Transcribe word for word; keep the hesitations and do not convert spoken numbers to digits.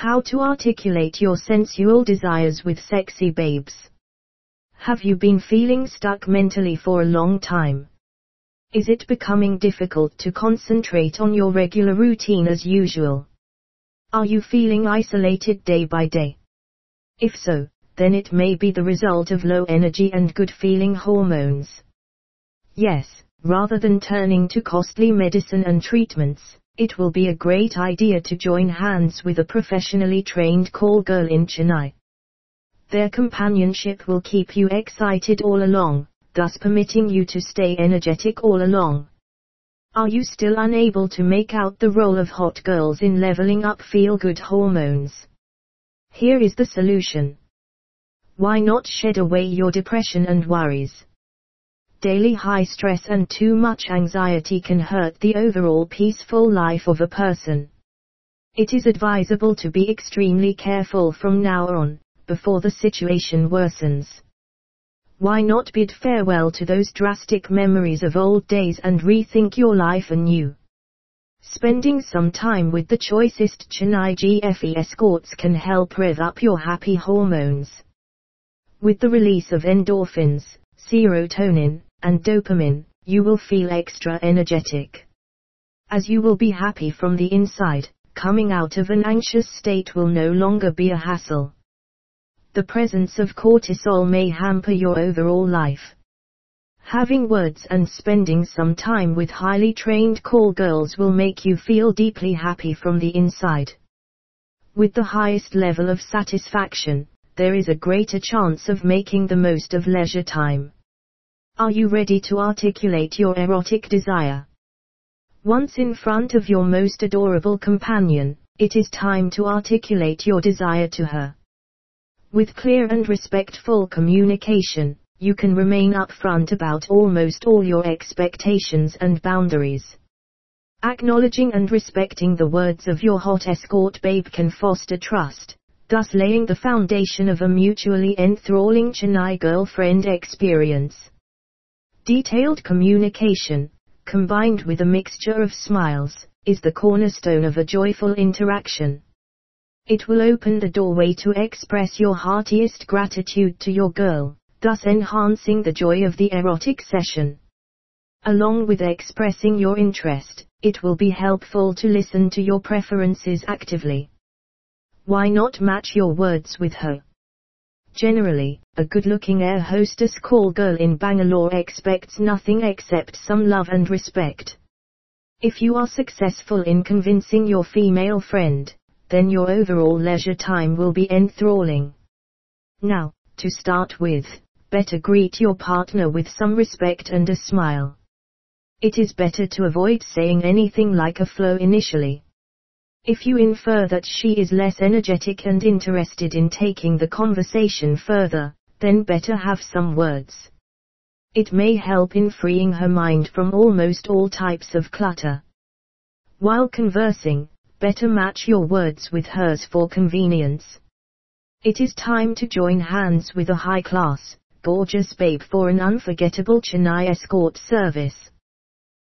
How to articulate your sensual desires with sexy babes. Have you been feeling stuck mentally for a long time? Is it becoming difficult to concentrate on your regular routine as usual? Are you feeling isolated day by day? If so, then it may be the result of low energy and good feeling hormones. Yes, rather than turning to costly medicine and treatments, it will be a great idea to join hands with a professionally trained call girl in Chennai. Their companionship will keep you excited all along, thus permitting you to stay energetic all along. Are you still unable to make out the role of hot girls in leveling up feel-good hormones? Here is the solution. Why not shed away your depression and worries? Daily high stress and too much anxiety can hurt the overall peaceful life of a person. It is advisable to be extremely careful from now on, before the situation worsens. Why not bid farewell to those drastic memories of old days and rethink your life anew? Spending some time with the choicest Chennai G F E escorts can help rev up your happy hormones. With the release of endorphins, serotonin, and dopamine, you will feel extra energetic. As you will be happy from the inside, coming out of an anxious state will no longer be a hassle. The presence of cortisol may hamper your overall life. Having words and spending some time with highly trained call girls will make you feel deeply happy from the inside. With the highest level of satisfaction, there is a greater chance of making the most of leisure time. Are you ready to articulate your erotic desire? Once in front of your most adorable companion, it is time to articulate your desire to her. With clear and respectful communication, you can remain upfront about almost all your expectations and boundaries. Acknowledging and respecting the words of your hot escort babe can foster trust, thus laying the foundation of a mutually enthralling Chennai girlfriend experience. Detailed communication, combined with a mixture of smiles, is the cornerstone of a joyful interaction. It will open the doorway to express your heartiest gratitude to your girl, thus enhancing the joy of the erotic session. Along with expressing your interest, it will be helpful to listen to your preferences actively. Why not match your words with her? Generally, a good-looking air hostess call girl in Bangalore expects nothing except some love and respect. If you are successful in convincing your female friend, then your overall leisure time will be enthralling. Now, to start with, better greet your partner with some respect and a smile. It is better to avoid saying anything like a flow initially. If you infer that she is less energetic and interested in taking the conversation further, then better have some words. It may help in freeing her mind from almost all types of clutter. While conversing, better match your words with hers for convenience. It is time to join hands with a high-class, gorgeous babe for an unforgettable Chennai escort service.